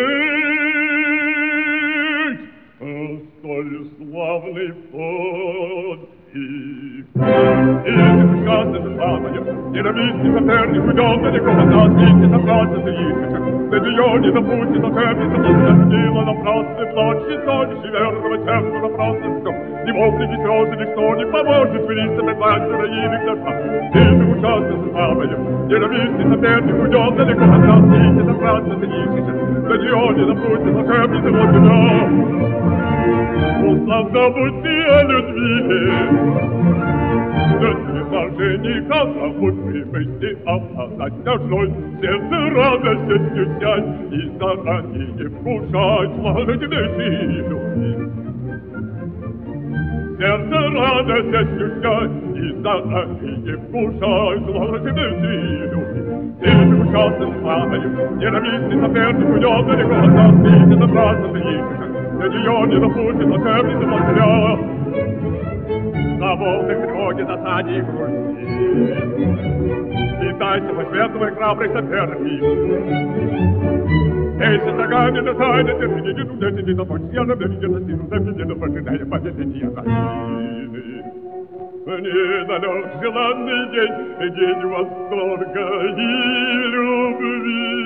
столь славный подвиг. И прекрасно же самое, ненавистный соперник уйдет далеко от нас, вместе собраться ты ищешь. До нее не допустит ошибиться, подступила напрасный плач, и столь верного сердца напрасно все. Ни вовсе, ни слезы, ничто не поможет свириться пред мастера иных душа. И же ужасно же самое, ненавистный соперник уйдет далеко от нас, вместе собраться ты ищешь. До нее не допустит ошибиться, вот тебя. Услав забудьте о любви, даже никак зовут мы мысли оправдать ножной, сердце радостью снять и заранее вкушать сладостной любви. Сердце радостью снять и заранее вкушать сладостной любви. Ты же ужасно славою, ненавистный соперник уйдет далеко от нас, видит обратно ты ищешь. Для нее не допустит ошибиться во зря. На волнах тревоги, досаде и грусти летайся по свету, мой храбрый соперник. Эй, состагами на тайне, терпи, не думайте, не допустим, я на мне на силу, на меня на пожидая, победить я тайны. Недалек желанный день восторга и любви.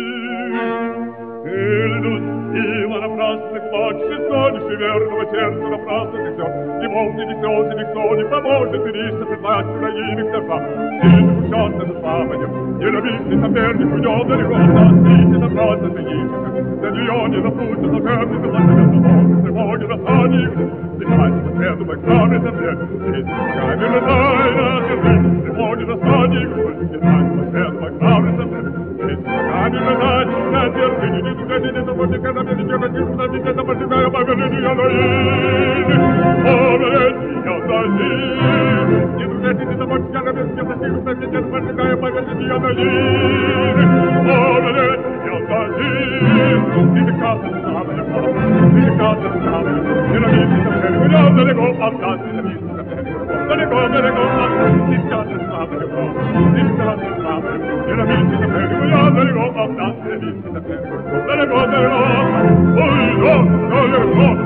Сила напрасных плачешь, стонешь, верного сердца напрасно ты все. Ни волны, ни слезы, никто не поможет, ты лишься пред властью наивных держав. Ты же ужасно же слабая, ненавистный соперник уйдет далеко от нас, видите, напрасно ты ищешь. Для нее не допустят ошибиться, властью свободы, тревоги, досаде их. Летайте по свету, мой храбрый соперник, и с камеры тайна держи, тревоги, досаде их. Летайте по свету, мой храбрый соперник, и с камеры тайна держи, не думайте, не допустим, когда мне не хотим, что мне это пожигаю, побежите я наивный, побежите я наивный. Не думайте, не допустим, когда мне не хотим, что мне это пожигаю, побежите я наивный, побежите я наивный. Ты прекрасно славная, ты прекрасно славная, ненавистный соперник, уйдет далеко от нас, ненавистный соперник, далеко, далеко от нас, ты прекрасно славная, ты прекрасно славная, ненавистный соперник, уйдет далеко от нас, ненавистный соперник, далеко, далеко, уйдет далеко.